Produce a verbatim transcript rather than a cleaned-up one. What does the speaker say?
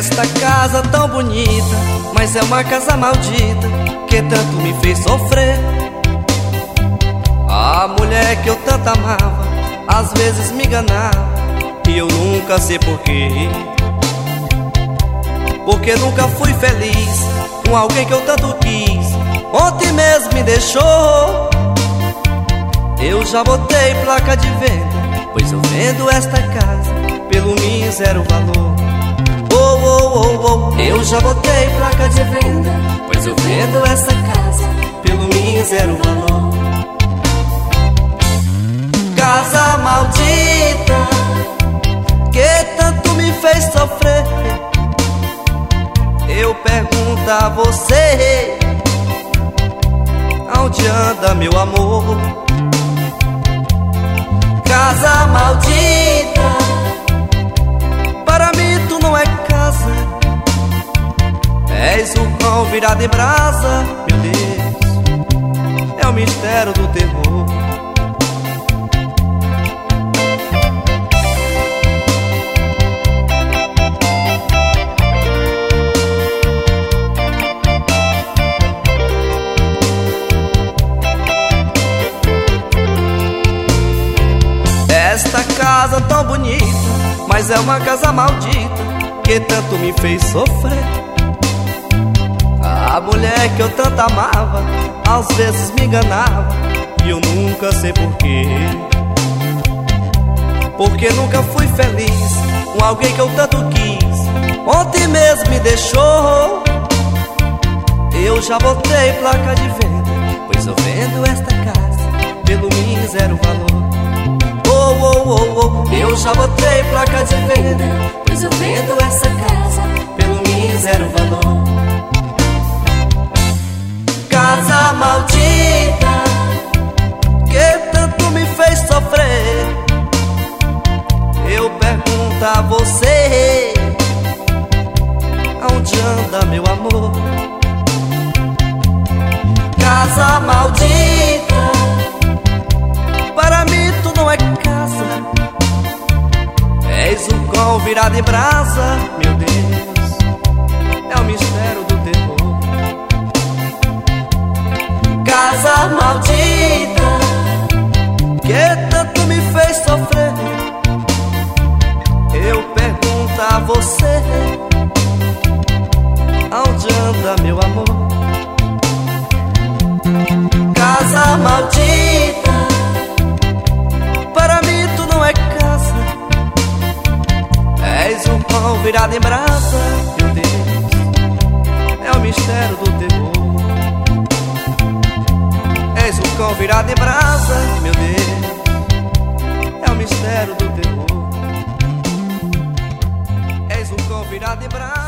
Esta casa tão bonita, mas é uma casa maldita que tanto me fez sofrer. A mulher que eu tanto amava, às vezes me enganava, e eu nunca sei porquê. Porque nunca fui feliz com alguém que eu tanto quis. Ontem mesmo me deixou. Eu já botei placa de venda, pois eu vendo esta casa pelo mísero valor. Oh, oh, oh, oh. Eu já botei placa de venda, pois eu vendo esta casa pelo mísero valor. Casa maldita que tanto me fez sofrer. Eu pergunto a você, aonde anda meu amor? Casa maldita, para mim tu não é casa, és o pão virado em brasa. Meu Deus, é o mistério do terror. Esta casa tão bonita, mas é uma casa maldita que tanto me fez sofrer. A mulher que eu tanto amava, às vezes me enganava, e eu nunca sei porquê. Porque nunca fui feliz com alguém que eu tanto quis. Ontem mesmo me deixou. Eu já botei placa de venda, pois eu vendo esta casa pelo mísero valor. Oh, oh, oh, oh. Eu já botei placa de venda, pois eu vendo essa casa pelo mísero valor. Casa maldita que tanto me fez sofrer. Eu pergunto a você, aonde anda meu amor? Casa maldita, para mim tu não é casa, és um cão virado em brasa. Meu Deus, é o mistério do terror. Casa maldita que tanto me fez sofrer. Eu pergunto a você, aonde anda meu amor? Casa maldita, para mim tu não é casa, és um pão virado em brasa. Meu Deus, é o mistério do terror. És um cão virado em brasa. Meu Deus, é o mistério do terror. És um cão virado em brasa.